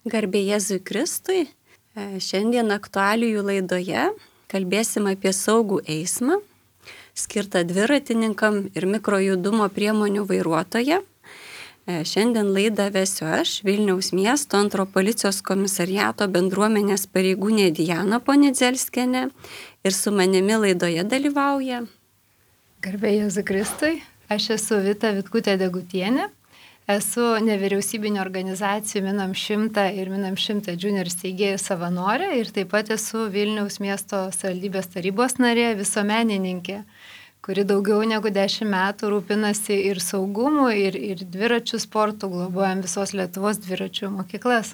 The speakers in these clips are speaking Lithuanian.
Garbė Jėzui Kristui. Šiandien aktualijų laidoje kalbėsim apie saugų eismą, skirtą dviratininkam ir mikrojudumo priemonių vairuotojam. Šiandien laidą vesiu aš, Vilniaus miesto 2 policijos komisariato bendruomenės pareigūnė Diana Ponidzelskienė, ir su manimi laidoje dalyvauja. Garbė Jėzui Kristui. Aš esu Vita Vitkutė Degutienė. Esu nevyriausybinio organizacijų Minam 100 ir Minam 100 Junior steigėjų savanorė ir taip pat esu Vilniaus miesto savivaldybės tarybos narė, visuomenininkė, kuri daugiau negu 10 metų rūpinasi ir saugumu, ir dviračių sportu, globojam visos Lietuvos dviračių mokyklas.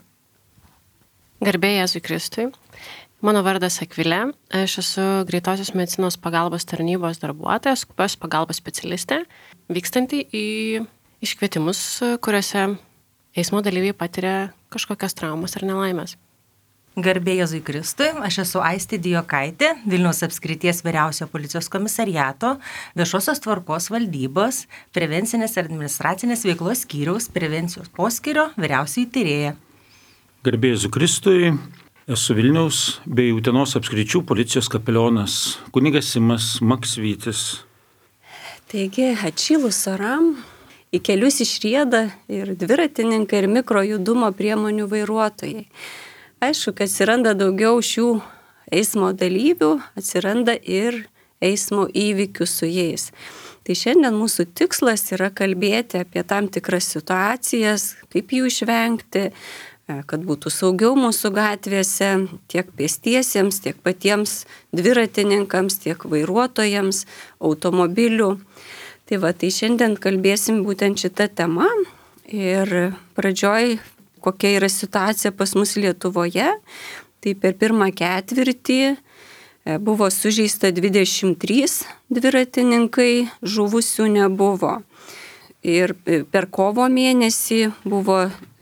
Garbė Jėzui Kristui. Mano vardas Akvilė. Aš esu greitosios medicinos pagalbos tarnybos darbuotoja, skubios pagalbos specialistė, vykstanti į iškvietimus, kuriuose eismo dalyviai patiria kažkokias traumas ar nelaimės. Garbė Jėzui Kristui, aš esu Aistė Dijokaitė, Vilniaus apskrities vyriausio policijos komisariato, viešosios tvarkos valdybos, prevencinės ir administracinės veiklos skyriaus, prevencijos poskyrio vyriausioji tyrėja. Garbė Jėzui Kristui, esu Vilniaus bei Utenos apskričių policijos kapelionas, kunigas Simas Maksvytis. Taigi, atšilus oram, į kelius išrieda ir dviratininkai, ir mikrojudumo priemonių vairuotojai. Aišku, kad atsiranda daugiau šių eismo dalyvių, atsiranda ir eismo įvykių su jais. Tai šiandien mūsų tikslas yra kalbėti apie tam tikras situacijas, kaip jų išvengti, kad būtų saugiau mūsų gatvėse, tiek pėstiesiems, tiek patiems dviratininkams, tiek vairuotojams, automobilių. Tai šiandien kalbėsim būtent šitą temą ir pradžioj, kokia yra situacija pas mus Lietuvoje. Tai per pirmą ketvirtį buvo sužeista 23 dviratininkai, žuvusių nebuvo. Ir per kovo mėnesį buvo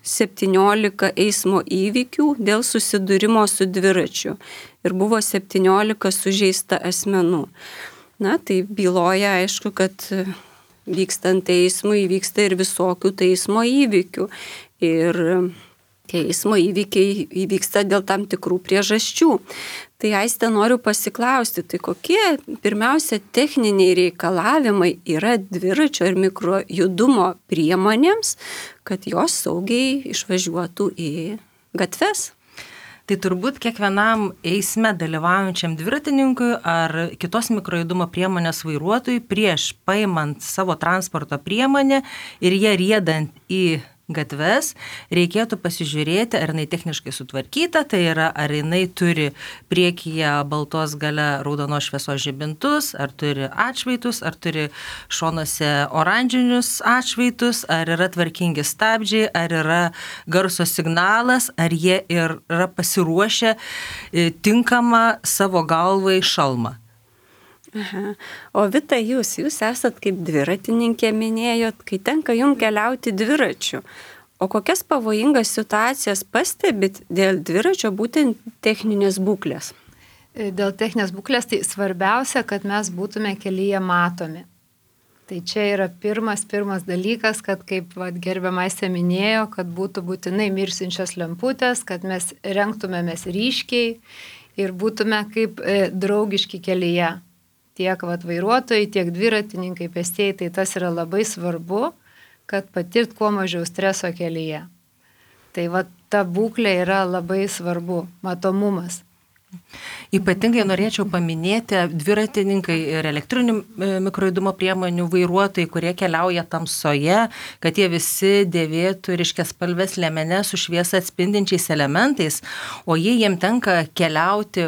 17 eismo įvykių dėl susidūrimo su dviračiu ir buvo 17 sužeista asmenų. Na, tai byloja, aišku, kad vykstant eismui įvyksta ir visokių eismo įvykių. Ir tie eismo įvykiai įvyksta dėl tam tikrų priežasčių. Tai Aiste noriu pasiklausti, tai kokie pirmiausia techniniai reikalavimai yra dviračio ir mikrojudumo priemonėms, kad jos saugiai išvažiuotų į gatves? Tai turbūt kiekvienam eisme dalyvaujančiam dviratininkui ar kitos mikrojudumo priemonės vairuotojui prieš paimant savo transporto priemonę ir ją riedant į gatves, reikėtų pasižiūrėti, ar jinai techniškai sutvarkyta, tai yra, ar jinai turi priekyje baltos gale raudonos šviesos žibintus, ar turi atšvaitus, ar turi šonuose oranžinius atšvaitus, ar yra tvarkingi stabdžiai, ar yra garso signalas, ar jie yra pasiruošę tinkamą savo galvai šalmą. Aha. O Vita, jūs esat kaip dviratininkė, minėjot, kai tenka jums keliauti dviračiu. O kokias pavojingas situacijas pastebit dėl dviračio būtent techninės būklės? Dėl techninės būklės tai svarbiausia, kad mes būtume kelyje matomi. Tai čia yra pirmas dalykas, kad kaip gerbiamaisė minėjo, kad būtų būtinai mirsinčios lemputės, kad mes rengtumėmės ryškiai ir būtume kaip draugiški kelyje. Tiek vairuotojai, tiek dviratininkai, pėstieji, tai tas yra labai svarbu, kad patirt kuo mažiau streso kelyje. Tai ta būklė yra labai svarbu, matomumas. Ypatingai norėčiau paminėti dviratininkai ir elektrinių mikrojudumo priemonių vairuotojai, kurie keliauja tamsoje, kad jie visi dėvėtų ryškiaspalves liemenes su šviesą atspindinčiais elementais, o jiem tenka keliauti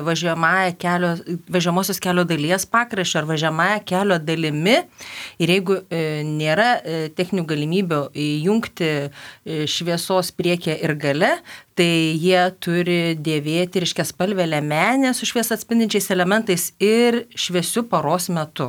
važiuojamosios kelio dalies pakraščiu ar važiuojamąją kelio dalimi, ir jeigu nėra techninių galimybių įjungti šviesos priekyje ir gale, tai jie turi dėvėti ryškiaspalvę liemenę su šviesą atspindinčiais elementais ir šviesiu paros metu.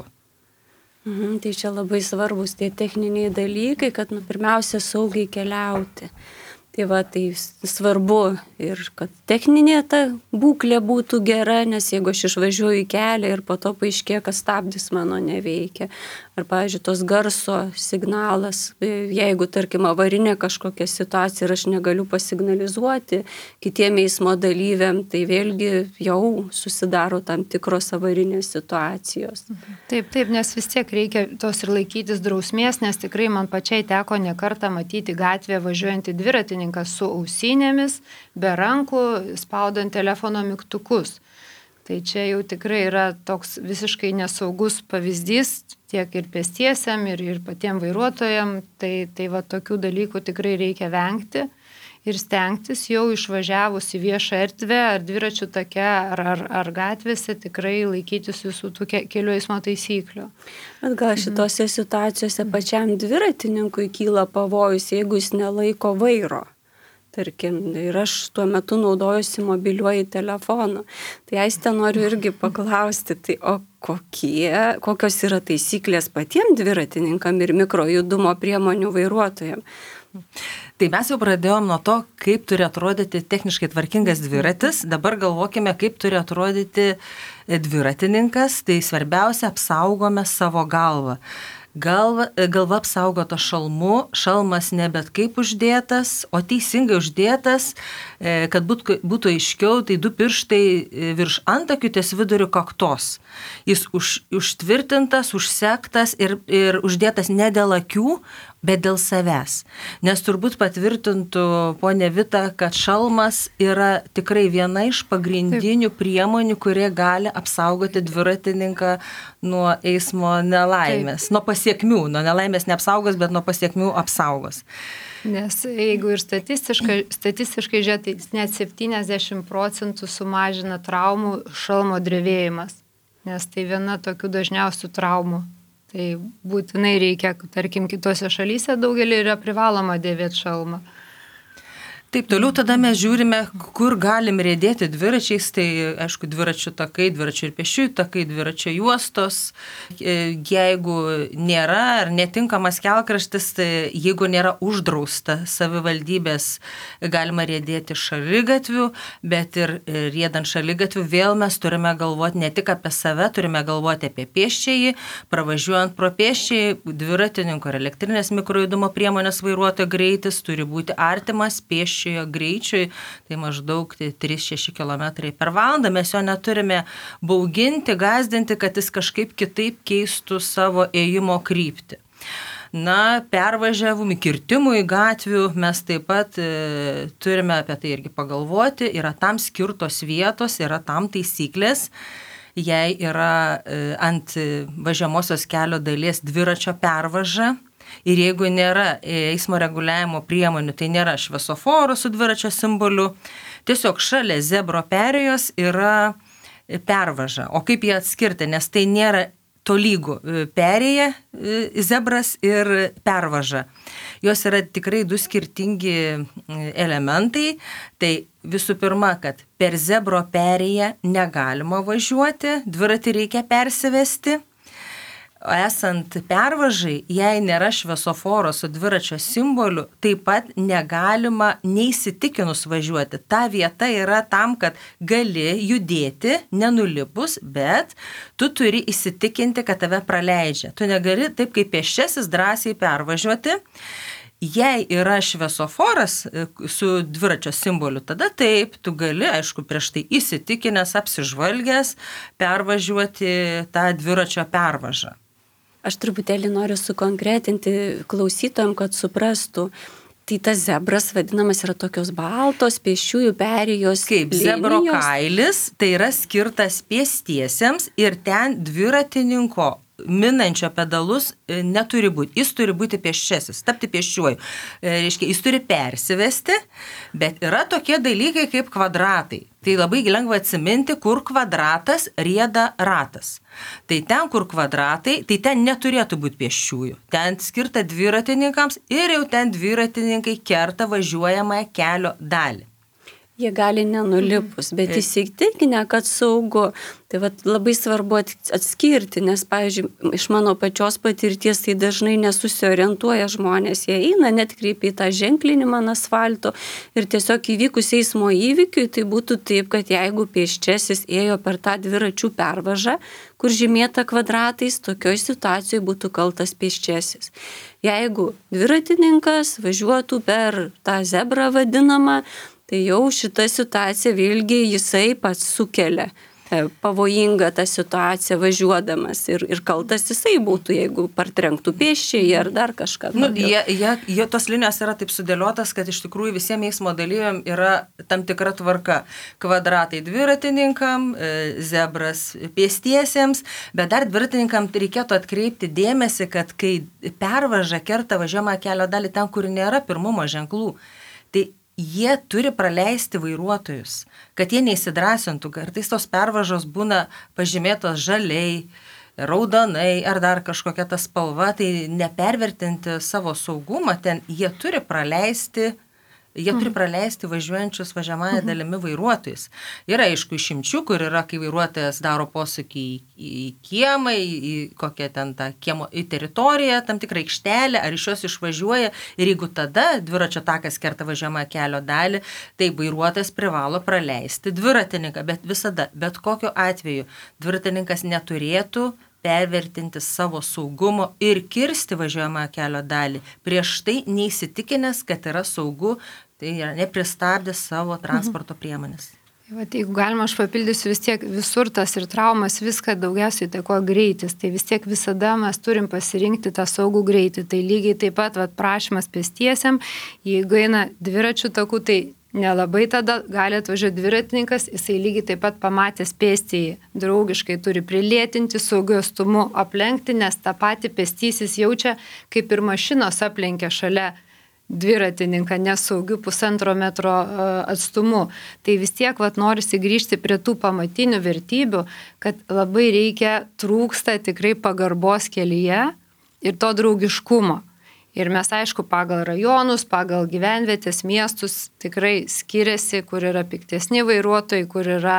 Tai čia labai svarbus tie techniniai dalykai, kad pirmiausia saugiai keliauti. Tai svarbu ir kad techninė ta būklė būtų gera, nes jeigu aš išvažiuoju į kelią ir po to paaiškėja, kad stabdis mano neveikia, ar, pavyzdžiui, tos garso signalas, jeigu, tarkim, avarinė kažkokia situacija ir aš negaliu pasignalizuoti kitiem eismo dalyviam, tai vėlgi jau susidaro tam tikros avarinės situacijos. Taip, nes vis tiek reikia tos ir laikytis drausmės, nes tikrai man pačiai teko ne kartą matyti gatvėje važiuojantį dviratininką su ausinėmis, be rankų, spaudant telefono mygtukus. Tai čia jau tikrai yra toks visiškai nesaugus pavyzdys tiek ir pėstiesiam, ir patiem vairuotojam. Tai va tokių dalykų tikrai reikia vengti ir stengtis jau išvažiavus į viešą erdvę ar dviračių take ar gatvėse tikrai laikytis visų tų kelių eismo taisyklių. Bet gal šitose situacijose pačiam dviratininkui kyla pavojus, jeigu jis nelaiko vairo. Tarkim, ir aš tuo metu naudojusi mobiliuoju telefonu. Tai Aiste noriu irgi paklausti, tai o kokios yra taisyklės patiems dviratininkam ir mikrojudumo priemonių vairuotojams? Tai mes jau pradėjom nuo to, kaip turi atrodyti techniškai tvarkingas dviratis. Dabar galvokime, kaip turi atrodyti dviratininkas. Tai svarbiausia, apsaugome savo galvą. Galva apsaugota šalmu, šalmas ne bet kaip uždėtas, o teisingai uždėtas, kad būtų aiškiau, tai 2 pirštai virš antakių ties viduriu kaktos. Jis užtvirtintas, užsektas ir uždėtas ne dėl akių, bet dėl savęs. Nes turbūt patvirtintų ponė Vita, kad šalmas yra tikrai viena iš pagrindinių priemonių, kurie gali apsaugoti dviratininką nuo eismo nelaimės. Nuo pasiekmių, nuo nelaimės neapsaugos, bet nuo pasiekmių apsaugos. Nes jeigu ir statistiškai žiūrėti, net 70% sumažina traumų šalmo drevėjimas, nes tai viena tokių dažniausių traumų. Tai būtinai reikia, tarkim, kitose šalyse daugelį yra privaloma dėvėti šalmą. Taip, toliau tada mes žiūrime, kur galim riedėti dviračiais, tai aišku, dviračių takai, dviračių ir pėsčiųjų takai, dviračio juostos. Jeigu nėra ar netinkamas kelkraštis, tai jeigu nėra uždrausta savivaldybės, galima riedėti šaligatvių, bet ir riedant šaligatvių vėl mes turime galvoti ne tik apie save, turime galvoti apie pėsčiąjį, pravažiuojant pro pėsčiąjį, dviratininko ir elektrinės mikrojudumo priemonės vairuotojo greitis turi būti artimas pėsčiųjų greičiui, tai maždaug 3-6 km per valandą. Mes jo neturime bauginti, gąsdinti, kad jis kažkaip kitaip keistų savo ėjimo kryptį. Na, pervažiavimui, kirtimui gatvių mes taip pat turime apie tai irgi pagalvoti. Yra tam skirtos vietos, yra tam taisyklės. Jei yra ant važiuojamosios kelio dalies dviračio pervaža, ir jeigu nėra eismo reguliavimo priemonių, tai nėra šviesoforo su dviračio simboliu, tiesiog šalia zebro perėjos yra pervaža. O kaip jie atskirti, nes tai nėra tolygų perėja, zebras ir pervaža. Jos yra tikrai 2 skirtingi elementai. Tai visų pirma, kad per zebro perėją negalima važiuoti, dviratį reikia persivesti. Esant pervažai, jei nėra šviesoforo su dviračio simboliu, taip pat negalima neįsitikinus važiuoti. Ta vieta yra tam, kad gali judėti, nenulipus, bet tu turi įsitikinti, kad tave praleidžia. Tu negali taip kaip pėsčiasis drąsiai pervažiuoti. Jei yra šviesoforas su dviračio simboliu, tada taip, tu gali, aišku, prieš tai įsitikinęs, apsižvalgęs, pervažiuoti tą dviračio pervažą. Aš truputėlį noriu sukonkretinti klausytojams, kad suprastų. Tai tas zebras vadinamas yra tokios baltos pėsčiųjų perėjos kaip linijos. Zebro kailis, tai yra skirtas pėstiesiems ir ten dviratininko minančio pedalus neturi būti. Jis turi būti pėsčiasis, tapti pėsčiuoju. Reiškia, jis turi persivesti, bet yra tokie dalykai kaip kvadratai. Tai labai lengva atsiminti, kur kvadratas rieda ratas. Tai ten, kur kvadratai, tai ten neturėtų būti pėsčiųjų. Ten skirta dviratininkams ir jau ten dviratininkai kerta važiuojamąją kelio dalį. Jie gali nenulipus, bet įsitikinę, kad saugu. Tai labai svarbu atskirti, nes, pavyzdžiui, iš mano pačios patirties tai dažnai nesusiorientuoja žmonės. Jie eina, net kreipia į tą ženklinimą ant asfalto ir tiesiog įvykus eismo įvykiui, tai būtų taip, kad jeigu pėsčiasis ėjo per tą dviračių pervažą, kur žymėta kvadratais, tokioj situacijoje būtų kaltas pėsčiasis. Jeigu dviratininkas važiuotų per tą zebrą vadinamą, tai jau šitą situaciją vėlgi jisai pats sukelia pavojingą tą situaciją važiuodamas ir kaltas jisai būtų, jeigu partrenktų pėsčiai ar dar kažką. Tos linijos yra taip sudėliotas, kad iš tikrųjų visiems eismo dalyviam yra tam tikra tvarka. Kvadratai dviratininkam, zebras pėstiesiems, bet dar dviratininkam reikėtų atkreipti dėmesį, kad kai pervaža kerta važiuojamą kelio dalį ten, kur nėra pirmumo ženklų, tai jie turi praleisti vairuotojus, kad jie neįsidrasintų. Kartais tos pervažos būna pažymėtos žaliai, raudonai ar dar kažkokia ta spalva, tai nepervertinti savo saugumą, ten jie turi praleisti važiuojančius važiamąją dalimi vairuotojus. Yra aišku išimčių, kur yra, kai vairuotojas daro posūkį į kiemą, į kokią ten tą kiemo į teritoriją, tam tikrą aikštelę, ar iš jos išvažiuoja ir jeigu tada dviračio takas kerta važiamąją kelio dalį, tai vairuotojas privalo praleisti dviratininką, bet visada, bet kokiu atveju dviratininkas neturėtų pervertinti savo saugumo ir kirsti važiuojamą kelio dalį. Prieš tai neįsitikinęs, kad yra saugu, tai yra nepristabdęs savo transporto priemonės. Jeigu galima, aš papildysiu, vis tiek visur tas ir traumas, viską daugiausiai įtakoja greitis. Tai vis tiek visada mes turim pasirinkti tą saugų greitį. Tai lygiai taip pat prašymas pėstiesiam, jeigu eina dviračių takų, tai nelabai tada gali atvažiuoti dviratininkas, jisai lygiai taip pat pamatęs pėstįjį draugiškai turi prilėtinti, saugiu atstumu aplenkti, nes tą patį pėstysis jaučia, kaip ir mašinos aplenkia šalia dviratininką nesaugiu 1,5 metro atstumu. Tai vis tiek norisi grįžti prie tų pamatinių vertybių, kad labai trūksta tikrai pagarbos kelyje ir to draugiškumo. Ir mes, aišku, pagal rajonus, pagal gyvenvietės, miestus tikrai skiriasi, kur yra piktesni vairuotojai, kur yra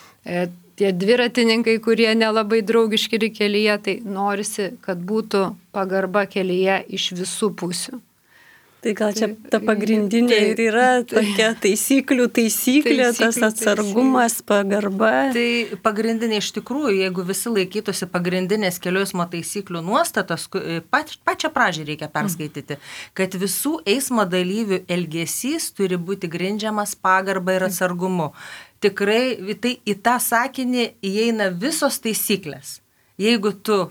tie dviratininkai, kurie nelabai draugiški ir kelyje, tai norisi, kad būtų pagarba kelyje iš visų pusių. Tai gal čia ta pagrindinė ir yra tokia taisyklė, tas atsargumas, pagarba. Tai pagrindinė iš tikrųjų, jeigu visi laikytųsi pagrindinės kelių eismo taisyklių nuostatos, pačią pradžią reikia perskaityti, kad visų eismo dalyvių elgesys turi būti grindžiamas pagarba ir atsargumu. Tikrai tai į tą sakinį įeina visos taisyklės. Jeigu tu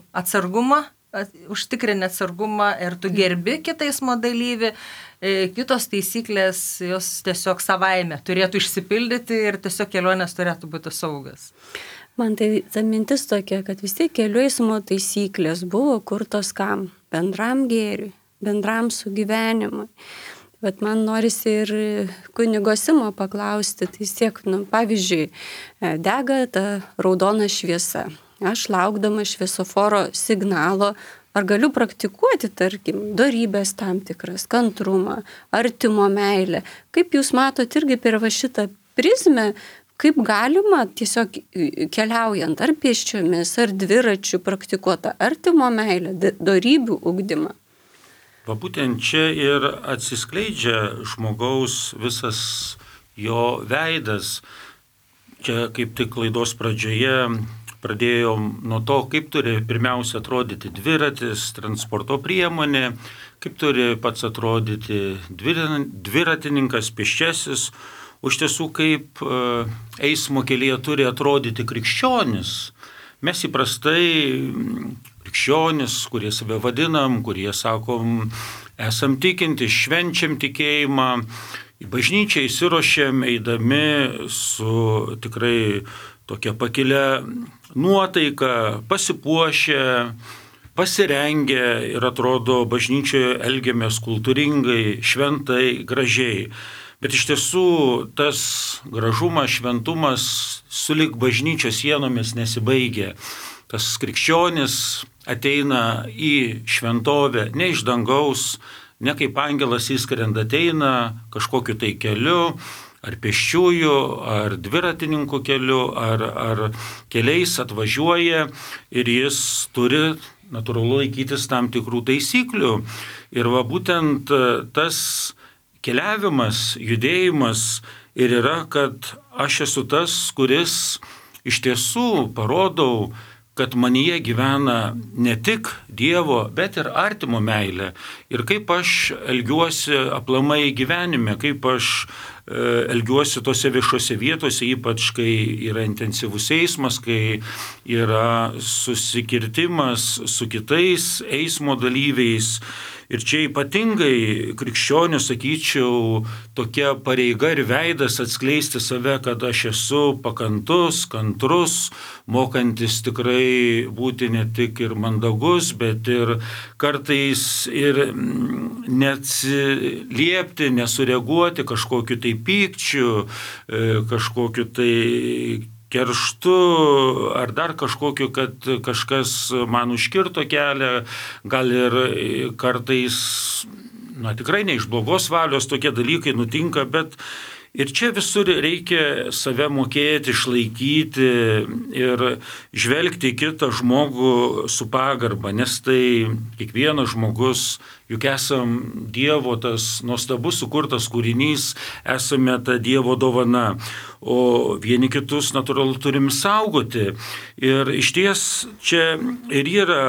užtikrini atsargumą ir tu gerbi kitą eismo dalyvį, kitos taisyklės jos tiesiog savaime turėtų išsipildyti ir tiesiog kelionės turėtų būti saugas. Man tai ta mintis tokia, kad vis tiek kelių eismo taisyklės buvo kurtos kam? Bendram gėriui, bendram sugyvenimui. Bet man norisi ir kunigo Simo paklausti, tai siek, pavyzdžiui, dega ta raudona šviesa. Aš laukdama šviesoforo signalo, ar galiu praktikuoti, tarkim, dorybės tam tikras, kantrumą, artimo meilę. Kaip jūs matot irgi per šitą prizmę, kaip galima tiesiog keliaujant ar pėsčiomis, ar dviračių praktikuota artimo meilę, dorybių ugdymą? Būtent čia ir atsiskleidžia žmogaus visas jo veidas. Čia kaip tik laidos pradžioje pradėjom nuo to, kaip turi pirmiausia atrodyti dviratis, transporto priemonė, kaip turi pats atrodyti dviratininkas, pėsčiasis, o iš tiesų kaip eismo kelyje turi atrodyti krikščionis. Mes įprastai krikščionis, kurie save vadinam, kurie sakom, esam tikinti, švenčiam tikėjimą, į bažnyčią įsiruošėm, eidami su tikrai tokia pakilia nuotaika, pasipuošę, pasirengę ir atrodo bažnyčioje elgiamės kultūringai, šventai, gražiai. Bet iš tiesų tas gražumas, šventumas sulig bažnyčios sienomis nesibaigia. Tas krikščionis ateina į šventovę ne iš dangaus, ne kaip angelas įskrenda ateina kažkokiu tai keliu, ar pėsčiųjų, ar dviratininkų keliu, ar keliais atvažiuoja ir jis turi natūralu laikytis tam tikrų taisyklių. Ir va būtent tas keliavimas, judėjimas ir yra, kad aš esu tas, kuris iš tiesų parodau, kad manyje gyvena ne tik Dievo, bet ir artimo meilė. Ir kaip aš elgiuosi aplamai gyvenime, kaip aš elgiuosi tose viešose vietose, ypač kai yra intensyvus eismas, kai yra susikirtimas su kitais eismo dalyviais. Ir čia ypatingai krikščionių, sakyčiau, tokia pareiga ir veidas atskleisti save, kad aš esu pakantus, kantrus, mokantis tikrai būti ne tik ir mandagus, bet ir kartais ir neatsiliepti, nesureaguoti kažkokiu tai pykčiu, kažkokiu tai kerštu ar dar kažkokiu, kad kažkas man užkirto kelią, gal ir kartais, tikrai ne iš blogos valios tokie dalykai nutinka, bet ir čia visur reikia save mokėti, išlaikyti ir žvelgti į kitą žmogų su pagarba, nes tai kiekvienas žmogus, juk esam Dievo tas nuostabus sukurtas kūrinys, esame ta Dievo dovana, o vieni kitus natūralu turim saugoti. Ir iš ties čia ir yra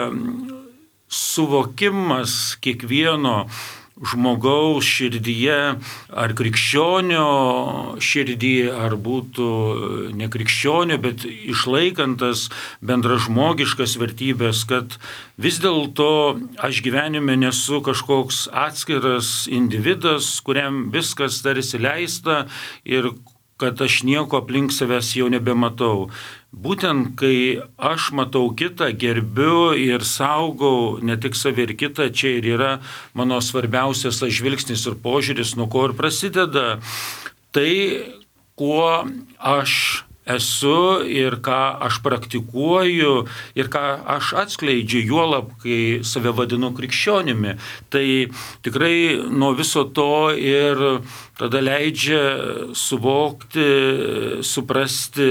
suvokimas kiekvieno žmogaus širdyje, ar krikščionio širdyje, ar būtų nekrikščionio, bet išlaikant tas bendražmogiškas vertybės, kad vis dėlto aš gyvenime nesu kažkoks atskiras individas, kuriam viskas tarsi leista ir kad aš nieko aplink savęs jau nebematau. Būtent kai aš matau kitą, gerbiu ir saugau ne tik save ir kitą, čia ir yra mano svarbiausias žvilgsnis ir požiūris, nuo ko ir prasideda tai, kuo aš esu ir ką aš praktikuoju ir ką aš atskleidžiu, juolab, kai save vadinu krikščionimi. Tai tikrai nuo viso to ir tada leidžia suvokti, suprasti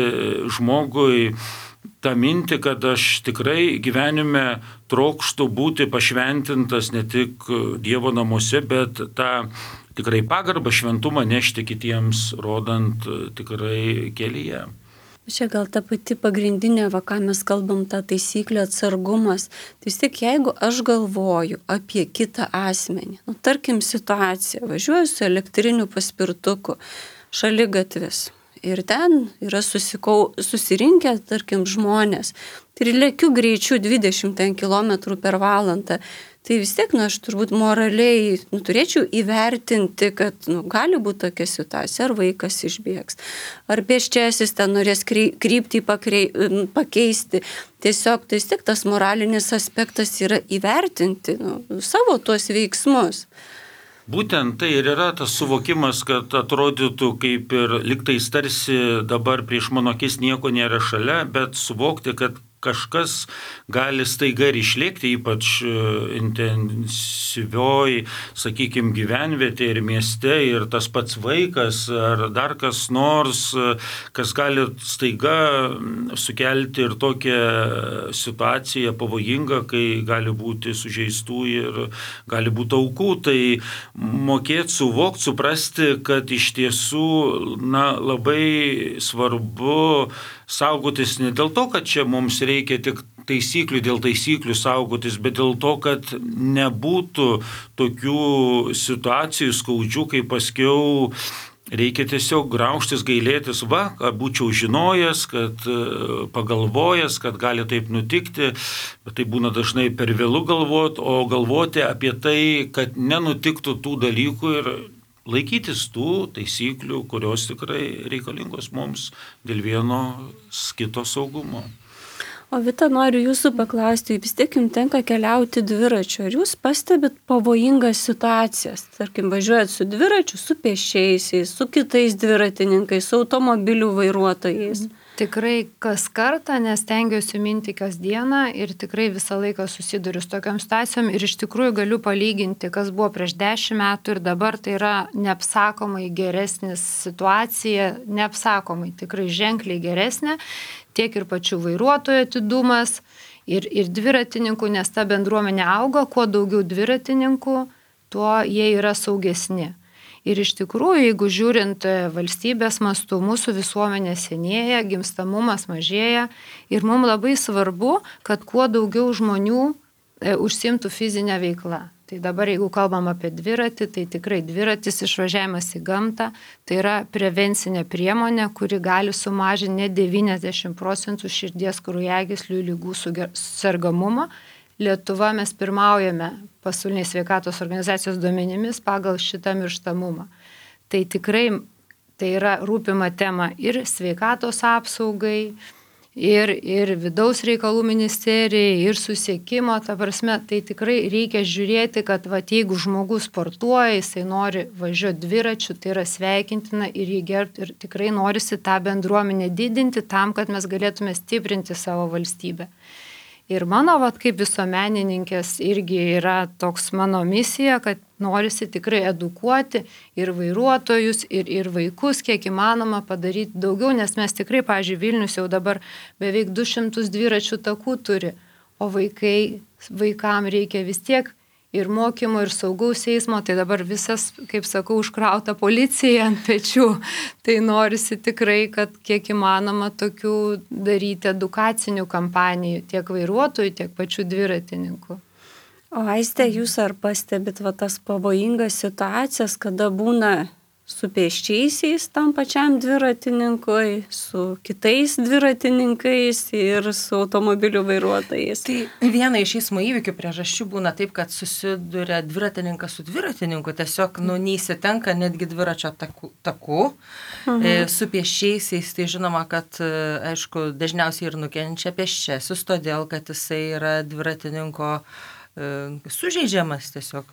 žmogui tą mintį, kad aš tikrai gyvenime trokštu būti pašventintas ne tik Dievo namuose, bet tą tikrai pagarbą, šventumą nešti kitiems, rodant tikrai kelyje. Čia gal ta pati pagrindinė, ką mes kalbam, ta taisyklė atsargumas. Tai vis tik, jeigu aš galvoju apie kitą asmenį, tarkim situaciją, važiuoju su elektriniu paspirtuku šaligatvis ir ten yra susirinkę, tarkim, žmonės, tai lėkiu greičiu 20 km per valandą, tai vis tiek, aš turbūt moraliai turėčiau įvertinti, kad gali būti tokia situacija, ar vaikas išbėgs, ar pėsčiasis ten norės kryptį pakeisti. Tiesiog tai vis tiek tas moralinis aspektas yra įvertinti savo tuos veiksmus. Būtent tai ir yra tas suvokimas, kad atrodytų kaip ir liktais tarsi dabar prieš mano akis nieko nėra šalia, bet suvokti, kad kažkas gali staiga ir išlėkti, ypač intensyvioj, sakykime, gyvenvietė ir mieste, ir tas pats vaikas ar dar kas nors, kas gali staiga sukelti ir tokią situaciją pavojingą, kai gali būti sužeistų ir gali būti aukų. Tai mokėti suvokti, suprasti, kad iš tiesų labai svarbu saugotis ne dėl to, kad čia mums reikia tik taisyklių dėl taisyklių saugotis, bet dėl to, kad nebūtų tokių situacijų skaudžių, kai paskiau reikia tiesiog graužtis, gailėtis, kad būčiau žinojęs, kad pagalvojęs, kad gali taip nutikti, bet tai būna dažnai per vėlu galvoti, o galvoti apie tai, kad nenutiktų tų dalykų ir laikytis tų taisyklių, kurios tikrai reikalingos mums dėl vieno kito saugumo. O Vita, noriu jūsų paklausti, vis tiek jums tenka keliauti dviračiu. Ar jūs pastebit pavojingas situacijas? Tarkim, važiuojat su dviračiu, su pėsčiaisiais, su kitais dviratininkais, su automobilių vairuotojais. Tikrai kas kartą, nes tengiuosi minti kasdieną ir tikrai visą laiką susiduriu su tokiam situacijom ir iš tikrųjų galiu palyginti, kas buvo prieš 10 metų ir dabar, tai yra neapsakomai geresnis situacija, neapsakomai tikrai ženkliai geresnė, tiek ir pačių vairuotojų atidumas ir dviratininkų, nes ta bendruomenė auga, kuo daugiau dviratininkų, tuo jie yra saugesni. Ir iš tikrųjų, jeigu žiūrint valstybės mastu, mūsų visuomenė senėja, gimstamumas mažėja ir mums labai svarbu, kad kuo daugiau žmonių užsimtų fizinę veiklą. Tai dabar, jeigu kalbam apie dviratį, tai tikrai dviratis išvažiavimas į gamtą, tai yra prevencinė priemonė, kuri gali sumažinti net 90% širdies kraujagyslių ligų sergamumą. Lietuva mes pirmaujame pasaulinės sveikatos organizacijos duomenimis pagal šitą mirštamumą. Tai tikrai tai yra rūpima tema ir sveikatos apsaugai, ir vidaus reikalų ministerijai, ir susiekimo, ta prasme, tai tikrai reikia žiūrėti, kad jeigu žmogus sportuoja, jisai nori važiuoti dviračiu, tai yra sveikintina ir jį gerbti ir tikrai norisi tą bendruomenę didinti tam, kad mes galėtume stiprinti savo valstybę. Ir mano, kaip visuomenininkės, irgi yra toks mano misija, kad norisi tikrai edukuoti ir vairuotojus, ir vaikus, kiek įmanoma padaryti daugiau, nes mes tikrai, pavyzdžiui, Vilnius jau dabar beveik 200 dviračių takų turi, o vaikam reikia vis tiek ir mokymo, ir saugaus eismo, tai dabar visas, kaip sakau, užkrauta policija ant pečių. Tai norisi tikrai, kad kiek įmanoma tokių daryti edukacinių kampanijų tiek vairuotojų, tiek pačių dviratininkų. O Aiste, jūs ar pastebit tas pavojingas situacijas, kada būna su pėsčiaisiais tam pačiam dviratininkui, su kitais dviratininkais ir su automobilių vairuotojais? Tai viena iš eismo įvykių priežasčių būna taip, kad susiduria dviratininkas su dviratininku, tiesiog neįsitenka netgi dviračio taku. Su pėsčiaisiais, tai žinoma, kad, aišku, dažniausiai ir nukenčia pėsčiasis, todėl kad jisai yra dviratininko sužeidžiamas tiesiog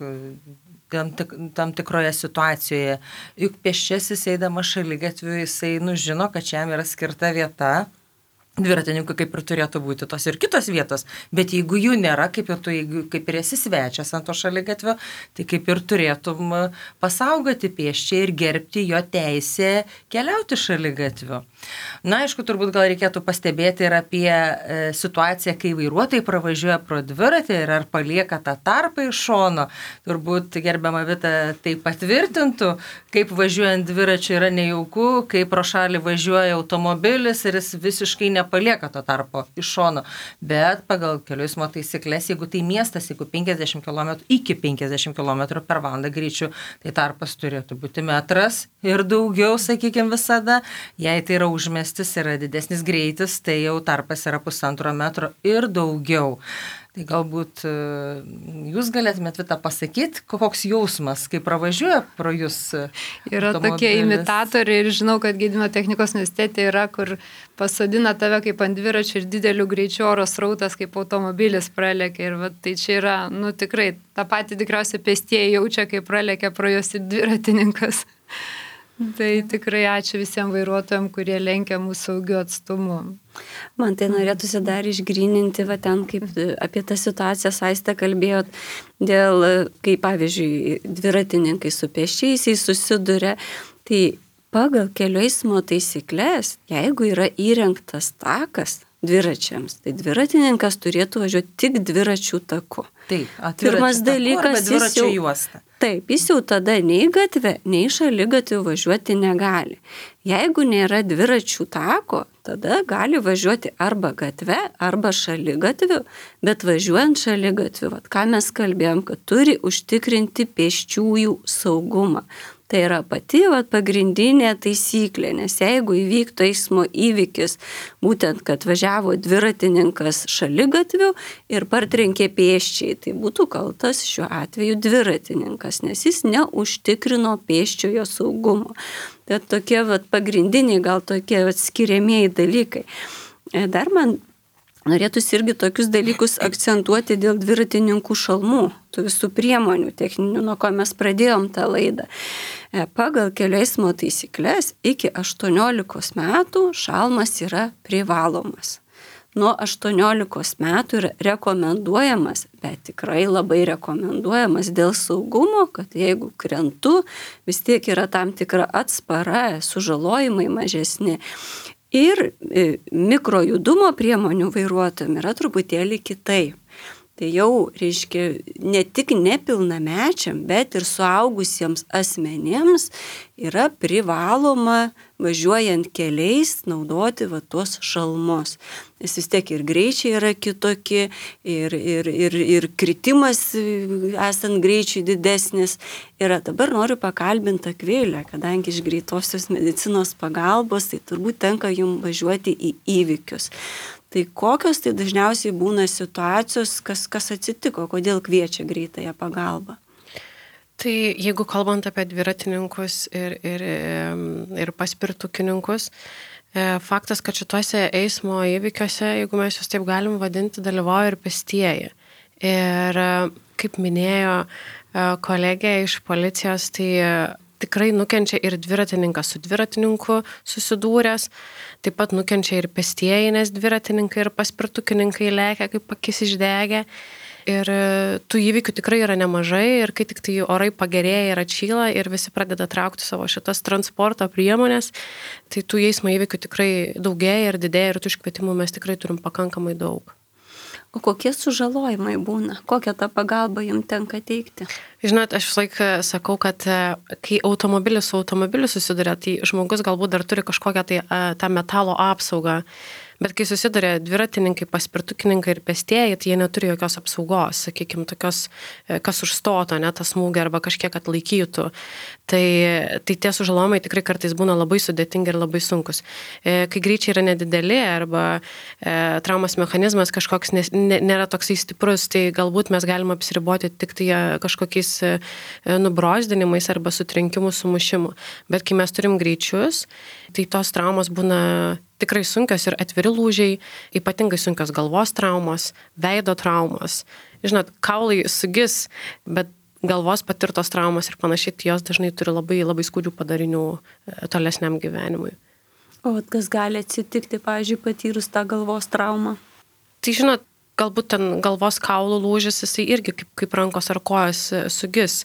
tam tikroje situacijoje. Juk pėsčiasis eidamas šaligatviu, jisai žino, kad jam yra skirta vieta. Dviratininkui kaip ir turėtų būti tos ir kitos vietos, bet jeigu jų nėra, kaip ir esi svečias ant to šaligatvio, tai kaip ir turėtum pasaugoti pėsčią ir gerbti jo teisę keliauti šaligatviu. Na, aišku, turbūt gal reikėtų pastebėti ir apie situaciją, kai vairuotojai pravažiuoja pro dviratį ir ar palieka tą tarpą iš šono. Turbūt gerbiama Vita tai patvirtintų, kaip važiuojant dviračiu yra nejauku, kai pro šalį važiuoja automobilis ir jis visiškai nepalieka to tarpo iš šono. Bet pagal kelių eismo taisyklės, jeigu tai miestas, jeigu 50 km iki 50 km per valandą greičiu, tai tarpas turėtų būti metras ir daugiau, sakykime, visada. Jei tai yra užmestis, yra didesnis greitis, tai jau tarpas yra 1,5 metro ir daugiau. Tai galbūt jūs galėtumėt Vita pasakyti, koks jausmas, kai pravažiuoja pro jūs automobilis? Yra tokie imitatoriai ir žinau, kad Gedimino technikos universitete yra, kur pasodina tave kaip ant dviračių ir didelių greičių oro srautas, kaip automobilis pralekia. Ir tai čia yra, tikrai, tą patį tikriausiai pėstieji jaučia, kai pralekia pro jos ir dviratininkas. Tai tikrai ačiū visiems vairuotojams, kurie lenkia mūsų saugiu atstumu. Man tai norėtųsi dar išgryninti, ten kaip apie tą situaciją Aiste kalbėjot, dėl, kai pavyzdžiui, dviratininkai su pėsčiaisiais susiduria, tai pagal kelių eismo taisyklės, jeigu yra įrengtas takas dviračiams, tai dviratininkas turėtų važiuoti tik dviračių taku. Taip, pirmas dalykas, dviračio juosta. Taip, jis jau tada nei gatvė, nei šaligatviu važiuoti negali. Jeigu nėra dviračių tako, tada gali važiuoti arba gatve, arba šaligatviu, bet važiuojant šaligatviu, ką mes kalbėjom, kad turi užtikrinti pėsčiųjų saugumą. Tai yra pati pagrindinė taisyklė, nes jeigu įvyktų eismo įvykis, būtent, kad važiavo dviratininkas šaligatviu ir partrenkė pėsčiai, tai būtų kaltas šiuo atveju dviratininkas, nes jis neužtikrino pėsčiojo saugumo. Tai tokie pagrindiniai, gal tokie skiriamieji dalykai. Dar man Norėtųsi irgi tokius dalykus akcentuoti dėl dviratininkų šalmų, tų visų priemonių techninių, nuo ko mes pradėjom tą laidą. Pagal kelių eismo taisyklės iki 18 metų šalmas yra privalomas. Nuo 18 metų yra rekomenduojamas, bet tikrai labai rekomenduojamas dėl saugumo, kad jeigu krentu, vis tiek yra tam tikra atspara, sužalojimai mažesni. Ir mikrojudumo priemonių vairuotojams yra truputėlį kitaip. Tai jau reiškia ne tik nepilnamečiam, bet ir suaugusiems asmenėms yra privaloma važiuojant keliais naudoti tuos šalmus. Nes vis tiek ir greičiai yra kitokie, ir kritimas esant greičiui didesnis. Ir dabar noriu pakalbinti Akvilę, kadangi iš greitosios medicinos pagalbos, tai turbūt tenka jums važiuoti į įvykius. Tai kokios tai dažniausiai būna situacijos, kas atsitiko, kodėl kviečia greitąją pagalbą? Tai jeigu kalbant apie dviratininkus ir paspirtukininkus, faktas, kad šituose eismo įvykiuose, jeigu mes jūs taip galim vadinti, dalyvauja ir pėstieji. Ir kaip minėjo kolegė iš policijos, tai tikrai nukenčia ir dviratininkas su dviratininku susidūręs, taip pat nukenčia ir pėstieji, nes dviratininkai ir paspirtukininkai lekia kaip akis išdegę. Ir tų įvykių tikrai yra nemažai ir kai tik tai orai pagerėja ir atšyla ir visi pradeda traukti savo šitas transporto priemonės, tai tų eismo įvykių tikrai daugėja ir didėja ir tų iškvietimų mes tikrai turim pakankamai daug. O kokie sužalojimai būna? Kokią tą pagalbą jums tenka teikti? Žinot, aš visą laiką sakau, kad kai automobilis su automobiliu susiduria, tai žmogus galbūt dar turi kažkokią tai tą metalo apsaugą. Bet kai susiduria dviratininkai, paspirtukininkai ir pėstieji, tai jie neturi jokios apsaugos, sakykime, tokios, kas užstoto, ne, tą smūgį arba kažkiek atlaikytų. Tai tie sužalojimai tikrai kartais būna labai sudėtingi ir labai sunkus. Kai greičiai yra nedideli arba traumos mechanizmas kažkoks nėra toksai stiprus, tai galbūt mes galime apsiriboti tik tai kažkokiais nubrozdinimais arba sutrenkimu, sumušimu. Bet kai mes turim greičius, tai tos traumos būna tikrai sunkios ir atviri lūžiai, ypatingai sunkios galvos traumos, veido traumos. Žinot, kaulai sugis, bet galvos patirtos traumos ir panašiai, tai jos dažnai turi labai, labai skaudžių padarinių tolesniam gyvenimui. O kas gali atsitikti, pavyzdžiui, patyrus tą galvos traumą? Tai žinot, galbūt ten galvos kaulų lūžis, jisai irgi kaip rankos ar kojos sugis,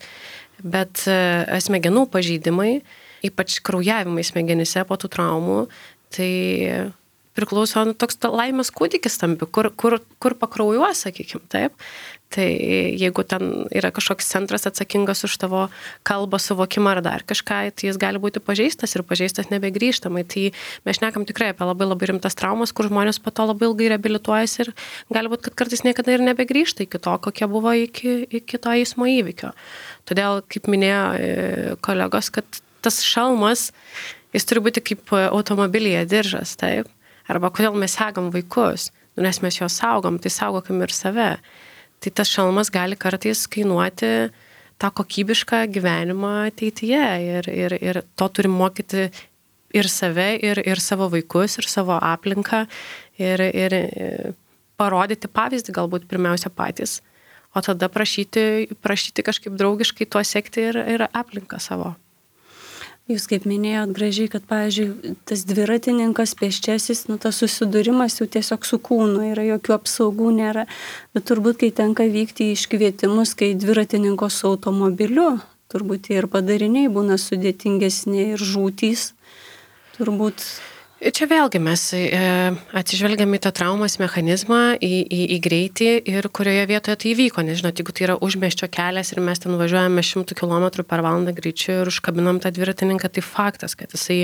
bet smegenų pažeidimai, ypač kraujavimai smegenyse po tų traumų, tai priklauso toks laimės kūdikis tampi, kur pakraujuos, sakykime, taip. Tai jeigu ten yra kažkoks centras atsakingas už tavo kalbą, suvokimą ar dar kažką, tai jis gali būti pažeistas ir pažeistas nebegrįžtamai. Tai mes šnekam tikrai apie labai labai rimtas traumas, kur žmonės po to labai ilgai reabilituojasi ir gali būti, kad kartais niekada ir nebegrįžta iki to, kokie buvo iki to eismo įvykio. Todėl, kaip minėjo kolegos, kad tas šalmas, jis turi būti kaip automobilyje diržas, taip? Arba kodėl mes segam vaikus, nes mes juos saugom, tai saugokim ir save. Tai tas šalmas gali kartais kainuoti tą kokybišką gyvenimą ateityje ir to turim mokyti ir save, ir savo vaikus, ir savo aplinką ir parodyti pavyzdį galbūt pirmiausia patys, o tada prašyti kažkaip draugiškai tuo sekti ir aplinką savo. Jūs kaip minėjot gražiai, kad, pavyzdžiui, tas dviratininkas, pėsčiasis, tas susidūrimas jau tiesiog su kūnu yra, jokių apsaugų nėra. Bet turbūt, kai tenka vykti į iškvietimus, kai dviratininko su automobiliu, turbūt ir padariniai būna sudėtingesni ir žūtys, turbūt. Čia vėlgi mes atsižvelgiam į tą traumos mechanizmą, į greitį ir kurioje vietoje tai įvyko. Nes, žinot, jeigu tai yra užmiesčio kelias ir mes ten važiuojame 100 km/h greičiu ir užkabinam tą dviratininką, tai faktas, kad jisai,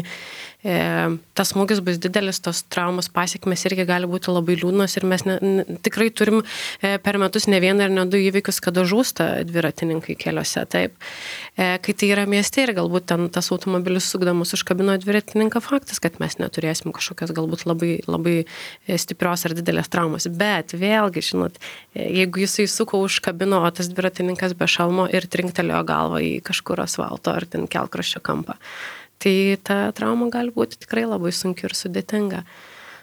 tas smūgis bus didelis, tos traumos pasiekmes irgi gali būti labai liūdnos ir mes tikrai turim per metus ne vieną ir ne du įvykius, kada žūsta dviratininkai keliuose. Taip. Kai tai yra mieste ir galbūt ten tas automobilis sukdamas užkabino dviratininką, faktas, kad mes neturėsim kažkokios galbūt labai, labai stiprios ar didelės traumos. Bet vėlgi, žinot, jeigu jisai suko užkabino, o tas dviratininkas be šalmo ir trinktelėjo galvą į kažkur asfalto ar ten kelkraščio kampą, tai ta trauma gali būti tikrai labai sunki ir sudėtinga.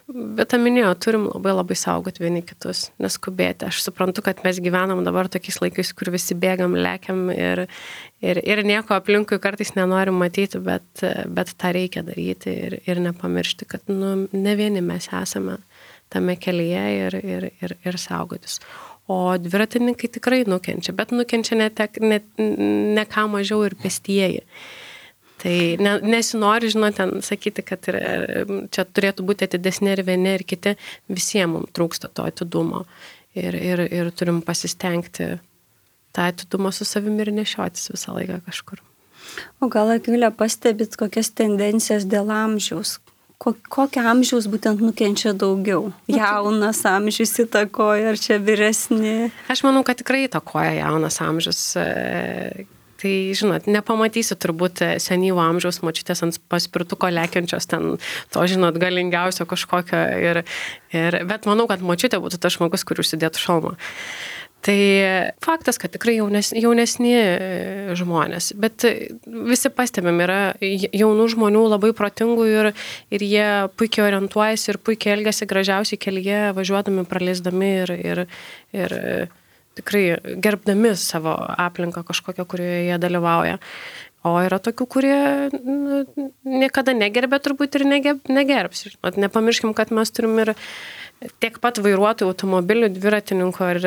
Bet minėjau, turim labai saugoti vieni kitus, neskubėti. Aš suprantu, kad mes gyvenam dabar tokiais laikais, kur visi bėgam, lekiam ir nieko aplinkui kartais nenorim matyti, bet tą reikia daryti ir nepamiršti, kad ne vieni mes esame tame kelyje ir saugotis. O dviratininkai tikrai nukenčia, bet nukenčia ne ką mažiau ir pėstieji. Tai nesinori, ten sakyti, kad čia turėtų būti atidesni ir vieni ir kiti, visiems mums trūksta to atidumo ir turim pasistengti tą atidumą su savimi ir nešiotis visą laiką kažkur. O gal, Akvilė, pastebit kokias tendencijas dėl amžiaus? Kokią amžiaus būtent nukenčia daugiau? Jaunas amžius įtakoja, ar čia vyresni? Aš manau, kad tikrai įtakoja jaunas amžius. Tai, žinot, nepamatysi turbūt senyvo amžiaus močiutės ant paspirtuko lekiančios ten to, galingiausio kažkokio. Bet manau, kad močiutė būtų tas žmogus, kur užsidėtų šalmą. Tai faktas, kad tikrai jaunesni žmonės, bet visi pastebim, yra jaunų žmonių labai protingų ir jie puikiai orientuojasi ir puikiai elgiasi gražiausiai kelyje, važiuodami, praleisdami ir tikrai gerbdami savo aplinką kažkokią, kurioje jie dalyvauja. O yra tokių, kurie niekada negerbė turbūt ir negerbs. Nepamirškim, kad mes turim ir tiek pat vairuotojų automobilių, dviratininkų ar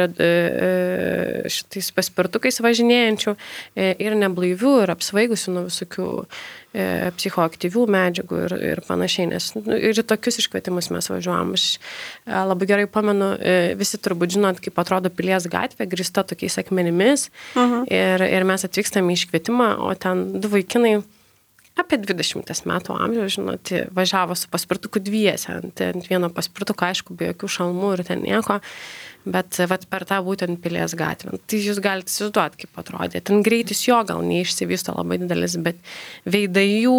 šitais paspirtukais važinėjančių ir neblaivių, ir apsvaigusių nuo visokių psichoaktyvių medžiagų ir panašiai, nes ir tokius iškvietimus mes važiuojam. Aš labai gerai pamenu, visi turbūt žinot, kaip atrodo Pilies gatvė, grįsta tokiais akmenimis ir mes atvykstame į iškvietimą, o ten 2 vaikinai apie 20 metų amžiaus, važiavo su paspirtuku dviese, ant vieno paspirtuko, aišku, be jokių šalmų ir ten nieko, bet per tą būtent Pilies gatvę. Tai jūs galite įsivaizduoti, kaip atrodė. Ten greitis jo gal neišsivysto labai didelis, bet veidai jų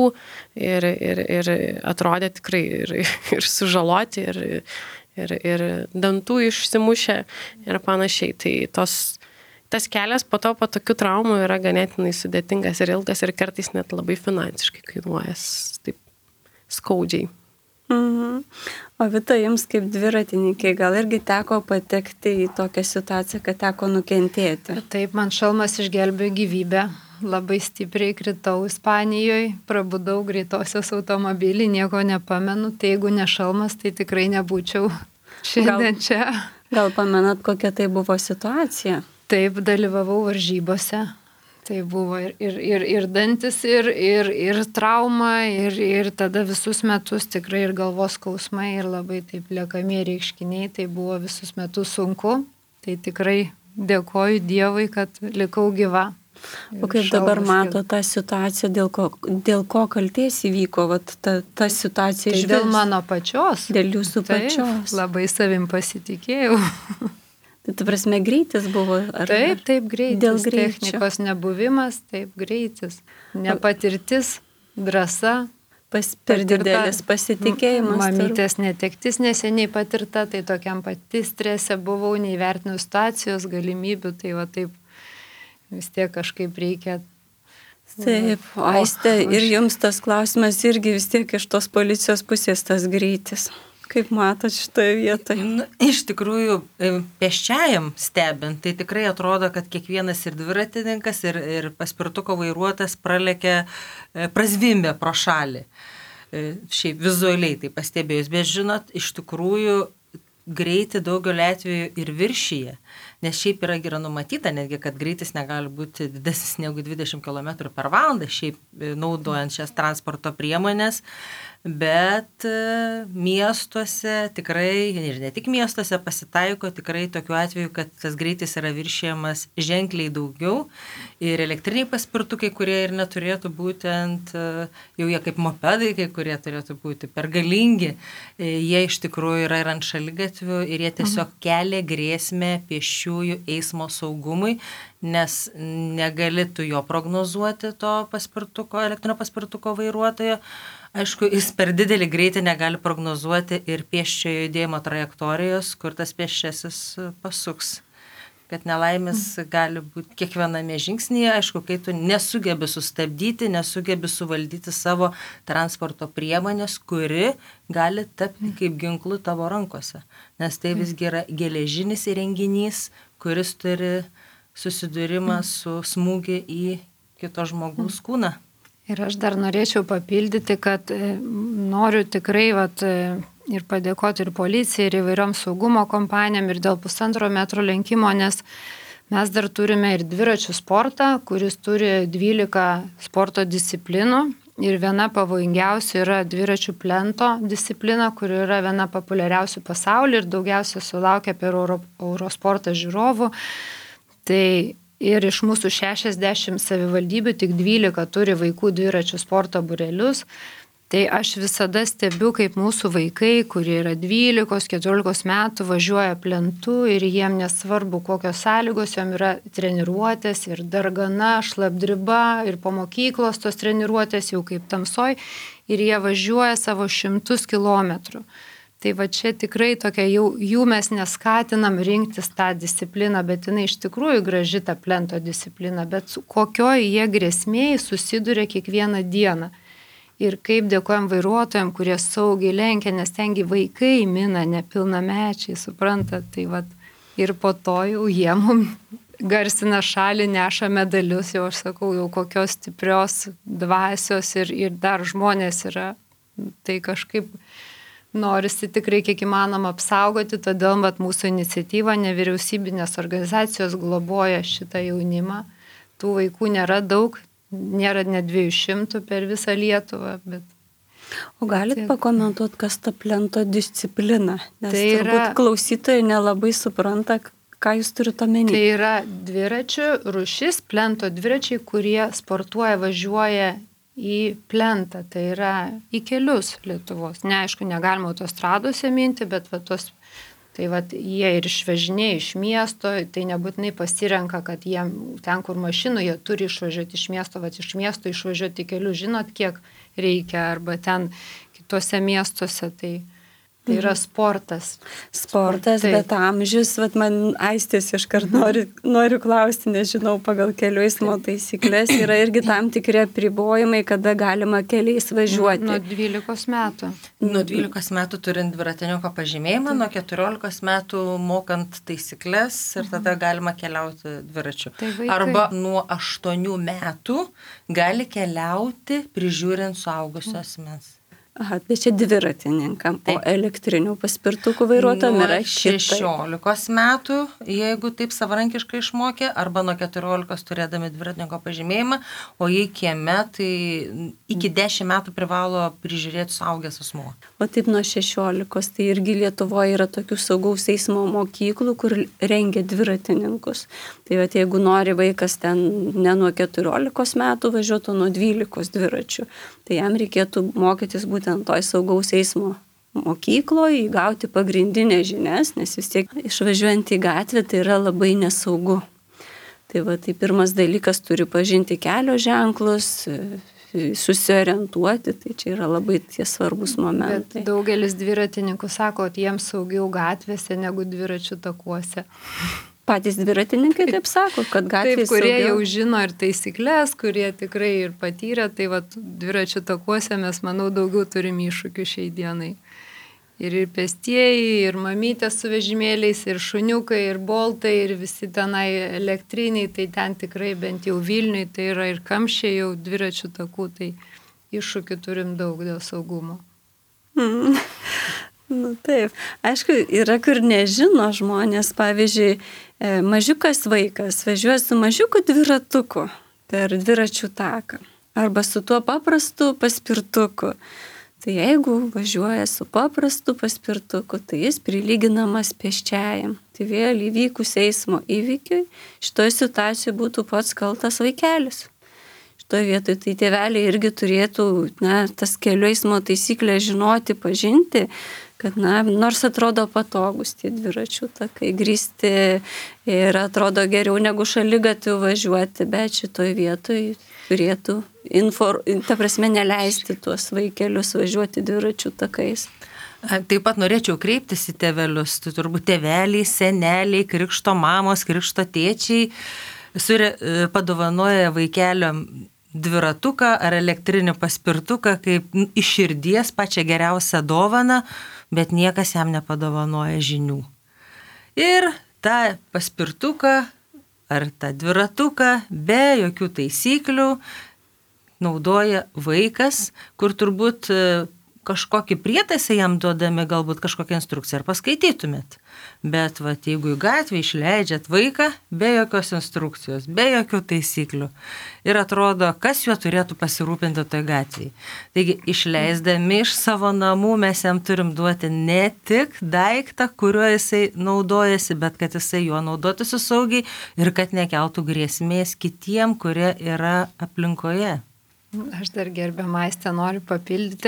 ir atrodė tikrai ir sužaloti, ir dantų išsimušę ir panašiai. Tai tas kelias po tokių traumų yra ganėtinai sudėtingas ir ilgas ir kartais net labai finansiškai kainuojas taip skaudžiai. O Vita, jums kaip dviratininkai gal irgi teko patekti į tokią situaciją, kad teko nukentėti? Taip, man šalmas išgelbėjo gyvybę. Labai stipriai kritau Ispanijoje, prabudau greitosios automobilį, nieko nepamenu, tai jeigu ne šalmas, tai tikrai nebūčiau šiandien čia. Gal pamenat, kokia tai buvo situacija? Taip, dalyvavau varžybose. Tai buvo ir dantis, ir trauma, ir tada visus metus tikrai ir galvos skausmai, ir labai taip liekami reiškiniai. Tai buvo visus metus sunku. Tai tikrai dėkoju Dievui, kad likau gyva. O kaip dabar mato tą situaciją, dėl ko kaltės įvyko ta situacija? Dėl mano pačios. Dėl jūsų pačios. Labai savim pasitikėjau. Tai prasme greitis buvo? Taip, greitis. Dėl technikos nebuvimas, taip, greitis. Nepatirtis, drąsa. Per didelis pasitikėjimas. Mamytės netektis neseniai patirta, tai tokiam pati strese buvau, neįvertinau situacijos, galimybių, tai taip vis tiek kažkaip reikia. Taip, Aiste, ir jums tas klausimas irgi vis tiek iš tos policijos pusės tas greitis. Kaip matot šitoje vietoje? Iš tikrųjų, pėsčiajam stebint, tai tikrai atrodo, kad kiekvienas ir dviratininkas, ir paspirtuko vairuotojas prazvimbė pro šalį. Šiaip vizualiai tai pastebėjus, bet žinot, iš tikrųjų greitį daugelio atveju ir viršyje, nes šiaip yra numatyta netgi, kad greitis negali būti didesnis negu 20 km per valandą, šiaip naudojant šias transporto priemonės, bet miestuose tikrai, ir ne tik miestuose pasitaiko tikrai tokiu atveju, kad tas greitis yra viršijamas ženkliai daugiau ir elektriniai paspirtukai, kurie ir neturėtų būtent, jau jie kaip mopedai, kai kurie turėtų būti per galingi, jie iš tikrųjų yra ir ant šaligatvių ir jie tiesiog kelia grėsmę pėsčiųjų eismo saugumui, nes negali tu jo prognozuoti to elektrinio paspirtuko vairuotojo. Aišku, jis per didelį greitį negali prognozuoti ir pėsčiojo judėjimo trajektorijos, kur tas pėsčiasis pasuks. kad nelaimės gali būti kiekviename žingsnyje, aišku, kai tu nesugebi sustabdyti, nesugebi suvaldyti savo transporto priemonės, kuri gali tapti kaip ginklu tavo rankose, nes tai visgi yra geležinis įrenginys, kuris turi susidūrimą su smūgiu į kito žmogaus kūną. Ir aš dar norėčiau papildyti, kad noriu tikrai ir padėkoti ir policijai, ir įvairiom saugumo kompanijom, ir dėl 1,5 metro lenkimo, nes mes dar turime ir dviračių sportą, kuris turi 12 sporto disciplinų. Ir viena pavojingiausia yra dviračių plento disciplina, kuri yra viena populiariausių pasaulyje ir daugiausia sulaukia per Eurosportą žiūrovų. Tai ir iš mūsų 60 savivaldybių tik 12 turi vaikų dviračių sporto būrelius. Tai aš visada stebiu, kaip mūsų vaikai, kurie yra 12-14 metų, važiuoja plentu ir jiem nesvarbu, kokios sąlygos, jom yra treniruotės ir dargana, šlapdriba ir po mokyklos tos treniruotės jau kaip tamsoj ir jie važiuoja savo 100 kilometrų. Tai va čia tikrai tokia jų mes neskatinam rinktis tą discipliną, bet jinai iš tikrųjų graži ta plento disciplina, bet su kokioj jie grėsmėjai susiduria kiekvieną dieną. Ir kaip dėkojam vairuotojam, kurie saugiai lenkia, nes tengi vaikai mina, nepilnamečiai, suprantat, tai va ir po to jau jie mums garsina šalį, neša medalius, jau aš sakau, jau kokios stiprios dvasios ir dar žmonės yra, tai kažkaip norisi tikrai kiek įmanoma apsaugoti, todėl mūsų iniciatyva nevyriausybinės organizacijos globoja šitą jaunimą. Tų vaikų nėra daug, nėra net 200 per visą Lietuvą. Bet... O galit pakomentuoti, kas ta plento disciplina? Nes tai turbūt klausytojai nelabai supranta, ką jūs turite omeny. Tai yra dviračių rūšis, plento dviračiai, kurie sportuoja, važiuoja į plentą, tai yra į kelius Lietuvos. Neaišku, negalima autostradose minti, bet jie ir išvežinėja iš miesto, tai nebūtinai pasirenka, kad jie ten, kur mašinų, jie turi išvažiuoti iš miesto, iš miesto išvažiuoti į kelius, žinot, kiek reikia, arba ten kitose miestuose, tai yra sportas. Sportas, bet amžius, man Aistės iškart noriu klausti, nežinau, pagal kelių eismo taisyklės yra irgi tam tikri apribojimai, kada galima keliais važiuoti. Nuo 12 metų. Nuo 12 metų turint dviratininko pažymėjimą, nuo 14 metų mokant taisyklės ir tada galima keliauti dviračiu. Arba nuo 8 metų gali keliauti prižiūrint suaugusio asmens. Aha, tai čia dviratininkam, o elektrinių paspirtukų vairuotojam yra kitaip. 16 metų, jeigu taip savarankiškai išmokė, arba nuo 14 turėdami dviratininko pažymėjimą, o jei kieme, tai iki 10 metų privalo prižiūrėti suaugęs asmuo. O taip nuo 16, tai irgi Lietuvoje yra tokių saugaus eismo mokyklų, kur rengia dviratininkus. Tai jeigu nori vaikas ten ne nuo 14 metų važiuotų, nuo 12 dviračių, tai jam reikėtų mokytis būtent toj saugaus eismo mokykloje, įgauti pagrindinės žinias, nes vis tiek išvažiuojant į gatvę tai yra labai nesaugu. Tai pirmas dalykas turi pažinti kelio ženklus, susiorientuoti, tai čia yra labai tie svarbus momentai. Bet daugelis dviratininkų sako, kad jiems saugiau gatvėse negu dviračių takuose. Patys dviratininkai taip sako, kad gatvėse kurie saugiau. Jau žino ir taisyklės, kurie tikrai ir patyrė, tai dviračių takuose mes, manau, daugiau turim iššūkių šiai dienai. Ir pėstieji, ir mamytės su vežimėliais, ir šuniukai, ir boltai, ir visi tenai elektriniai, tai ten tikrai bent jau Vilniui, tai yra ir kamščiai jau dviračių takų, tai iššūkių turim daug dėl saugumo. Taip, aišku, yra kur nežino žmonės, pavyzdžiui, mažiukas vaikas važiuoja su mažiuku dviratuku per dviračių taką arba su tuo paprastu paspirtuku. Tai jeigu važiuoja su paprastu paspirtuku, tai jis prilyginamas pėsčiajam. Tai vėl įvykus eismo įvykiui, šitoje situacijoje būtų pats kaltas vaikelis. šitoje vietoje tai tėveliai irgi turėtų, tas kelių eismo taisyklės žinoti, pažinti, kad, nors atrodo patogus tie dviračių takai, grįsti ir atrodo geriau negu šaligatviu važiuoti, bet šitoje vietoje turėtų, neleisti tuos vaikelius važiuoti dviračių takais. Taip pat norėčiau kreiptis į tėvelius, tai turbūt tėveliai, seneliai, krikšto mamos, krikšto tėčiai padovanoja vaikeliam dviratuką ar elektrinį paspirtuką kaip iš širdies pačią geriausią dovaną, bet niekas jam nepadovanoja žinių. Ir tą paspirtuką ar tą dviratuką be jokių taisyklių naudoja vaikas, kur turbūt kažkokį prietaisą jam duodami, galbūt kažkokią instrukciją ar paskaitytumėt. Bet jeigu į gatvę išleidžiat vaiką be jokios instrukcijos, be jokių taisyklių ir atrodo, kas juo turėtų pasirūpinti toj gatvėje. Taigi, išleisdami iš savo namų mes jam turim duoti ne tik daiktą, kuriuo jisai naudojasi, bet kad jisai juo naudotųsi saugiai ir kad nekeltų grėsmės kitiem, kurie yra aplinkoje. Aš dar gerbiamą Aistę noriu papildyti.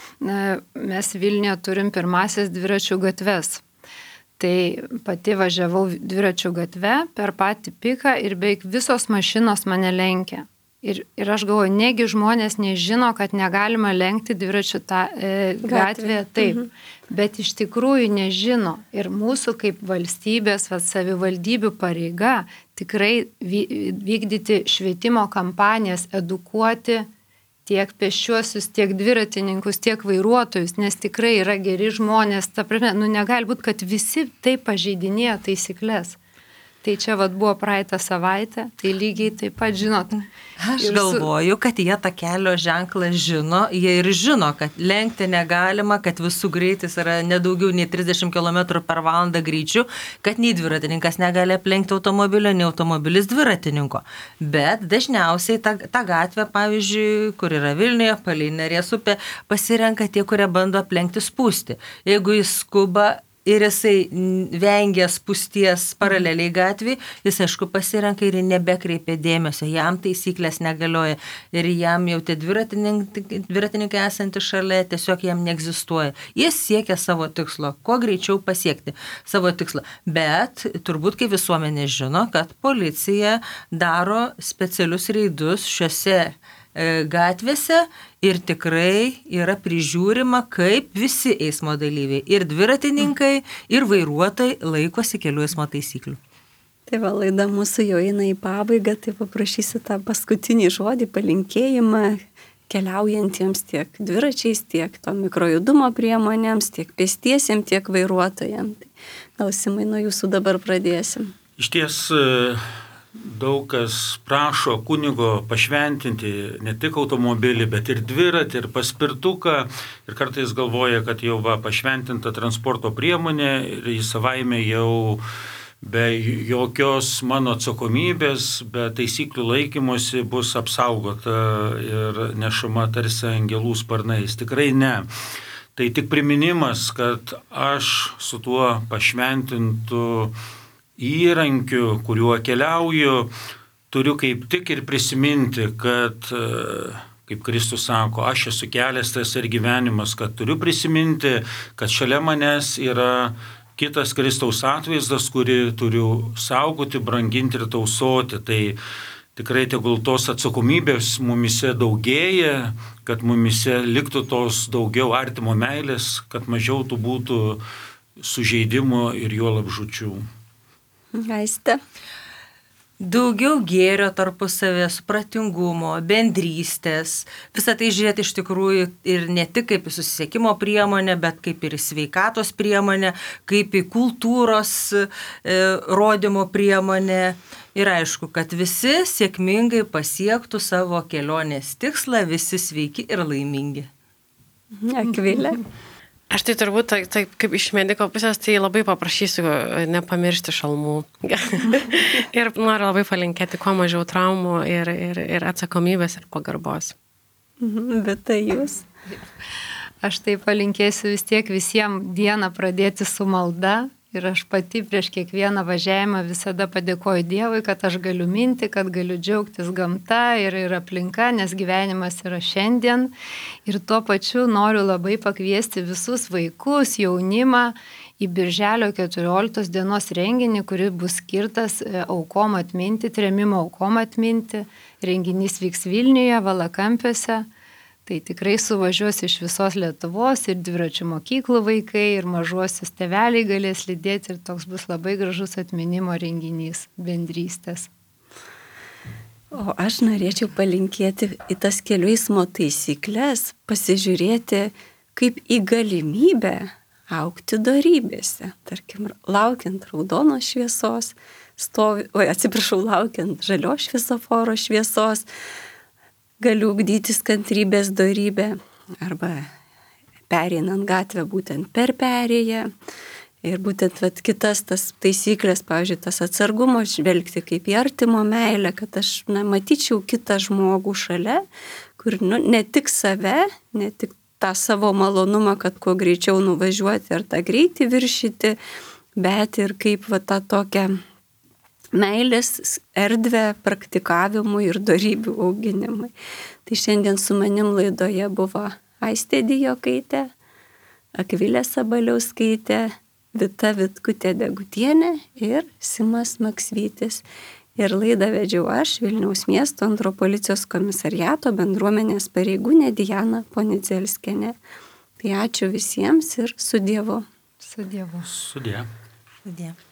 Mes Vilniuje turim pirmasis dviračių gatves. Tai pati važiavau dviračių gatve per patį piką ir beveik visos mašinos mane lenkia. Ir aš galvoju, negi žmonės nežino, kad negalima lenkti dviračių gatvėje, taip. Bet iš tikrųjų nežino. Ir mūsų kaip valstybės, savivaldybių pareiga tikrai vykdyti švietimo kampanijas, edukuoti tiek pėsčiuosius, tiek dviratininkus, tiek vairuotojus, nes tikrai yra geri žmonės. Negali būti, kad visi taip pažeidinėja taisyklės. Tai čia buvo praeitą savaitę, tai lygiai taip pat žinot. Aš galvoju, kad jie tą kelio ženklą žino, jie ir žino, kad lenkti negalima, kad visų greitis yra nedaugiau nei 30 km/val. Greičiu, kad nei dviratininkas negali aplenkti automobilio, nei automobilis dviratininko. Bet dažniausiai tą gatvę, pavyzdžiui, kur yra Vilniuje, palei Neries upė, pasirenka tie, kurie bando aplenkti spūstį. Jeigu jis skuba ir jisai vengia spūsties paraleliai gatvį, jis aišku pasirenka ir nebekreipia dėmesio, jam taisyklės negalioja ir jam jau tie dviratininkai esantys šalia tiesiog jam neegzistuoja. Jis siekia savo tikslo, kuo greičiau pasiekti savo tikslą. Bet turbūt kai visuomenė žino, kad policija daro specialius reidus šiuose gatvėse ir tikrai yra prižiūrima, kaip visi eismo dalyviai, ir dviratininkai, ir vairuotojai laikosi kelių eismo taisyklių. Tai laida mūsų jau eina į pabaigą, tai paprašysiu tą paskutinį žodį, palinkėjimą keliaujantiems tiek dviračiais, tiek to mikrojudumo priemonėms, tiek pėstiesiems, tiek vairuotojams. Gal Simai nuo jūsų dabar pradėsim. Iš ties daug kas prašo kunigo pašventinti ne tik automobilį, bet ir dviratį, ir paspirtuką. Ir kartais galvoja, kad jau pašventinta transporto priemonė ir jis savaime jau be jokios mano atsakomybės, be taisyklių laikymosi bus apsaugota ir nešama tarsi angelų sparnais. Tikrai ne. Tai tik priminimas, kad aš su tuo pašventintu įrankiu, kuriuo keliauju, turiu kaip tik ir prisiminti, kad, kaip Kristus sako, aš esu kelias, tas ir gyvenimas, kad turiu prisiminti, kad šalia manęs yra kitas Kristaus atvaizdas, kurį turiu saugoti, branginti ir tausoti. Tai tikrai tegul tos atsakomybės mumise daugėja, kad mumise liktų tos daugiau artimo meilės, kad mažiau tų būtų sužeidimų ir juolab žūčių. Aiste. Daugiau gėrio tarpusavėje, supratingumo, bendrystės. Visą tai žiūrėti iš tikrųjų ir ne tik kaip į susisiekimo priemonę, bet kaip ir į sveikatos priemonę, kaip į kultūros rodymo priemonę. Ir aišku, kad visi sėkmingai pasiektų savo kelionės tikslą, visi sveiki ir laimingi. Akvilė. Aš tai turbūt, tai kaip iš mediko pusės, tai labai paprašysiu nepamiršti šalmų. Ir noriu labai palinkėti kuo mažiau traumų ir atsakomybės ir pagarbos. Bet tai jūs. Aš tai palinkėsiu vis tiek visiems dieną pradėti su malda Ir aš pati prieš kiekvieną važiavimą visada padėkoju Dievui, kad aš galiu minti, kad galiu džiaugtis gamta ir aplinka, nes gyvenimas yra šiandien. Ir tuo pačiu noriu labai pakviesti visus vaikus, jaunimą į Birželio 14 dienos renginį, kuris bus skirtas aukom atminti, trėmimo aukom atminti. Renginys vyks Vilniuje, Valakampiuose. Tai tikrai suvažiuos iš visos Lietuvos ir dviračių mokyklų vaikai, ir mažuosius tėveliai galės lydėti, ir toks bus labai gražus atminimo renginys, bendrystės. O aš norėčiau palinkėti į tas kelių eismo taisyklės, pasižiūrėti kaip į galimybę augti dorybėse. Tarkim, laukiant raudonos šviesos, laukiant žalios šviesoforo šviesos, galiu ugdytis kantrybės dorybę, arba pereinant gatvę būtent per perėją. Ir būtent kitas tas taisyklės, pavyzdžiui, tas atsargumo žvelgti kaip į artimo meilę, kad aš matyčiau kitą žmogų šalia, kur ne tik save, ne tik tą savo malonumą, kad kuo greičiau nuvažiuoti ar tą greitį viršyti, bet ir kaip tą tokią meilės erdvę praktikavimui ir dorybių auginimui. Tai šiandien su manim laidoje buvo Aistė Dijokaitė, Akvilė Sabaliauskaitė, Vita Vitkutė Degutienė ir Simas Maksvytis. Ir laidą vedžiau aš, Vilniaus miesto antro policijos komisariato bendruomenės pareigūnė Diana Ponidzelskienė. Tai ačiū visiems ir su Dievu. Su Dievu. Sudie. Sudie.